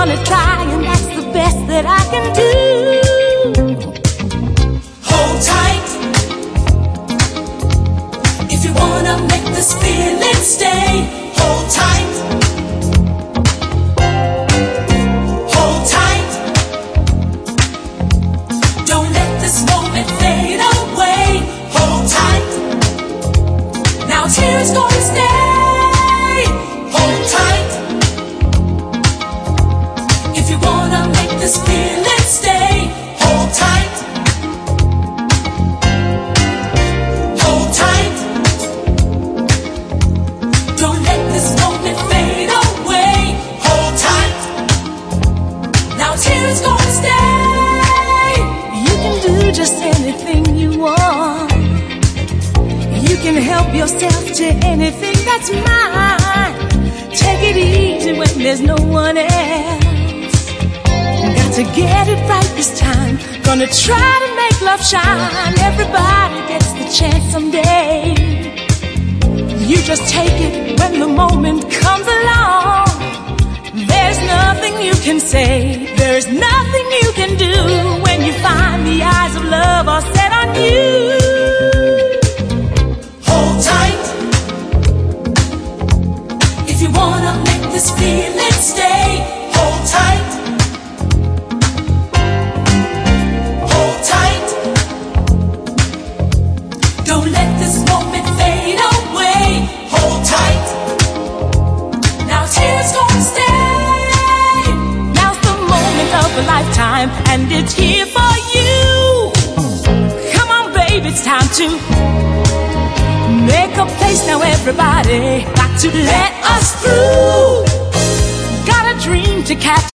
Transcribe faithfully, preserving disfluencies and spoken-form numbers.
gonna try, and that's the best that I can do. Hold tight if you wanna make this feeling stay. Hold tight. Hold tight. Don't let this moment fade away. Hold tight. Now it's here, it's gonna stay. Hold tight. If you wanna make this feeling stay. Hold tight. Hold tight. Don't let this moment fade away. Hold tight. Now it's here, it's gonna stay. You can do just anything you want. You can help yourself to anything that's mine. Take it easy when there's no one else. Got to get it right this time. Gonna try to make love shine. Everybody gets the chance someday. You just take it when the moment comes along. There's nothing you can say, there's nothing you can do when you find the eyes of love are set on you. Hold tight if you wanna make this feeling stay. Hold tight. Hold tight. Don't let this moment fade away. Hold tight. Now it's here, it's gonna stay. Now's the moment of a lifetime, and it's here for you. Come on, baby, it's time to make a place now, everybody. Got to let us through. Got a dream to catch.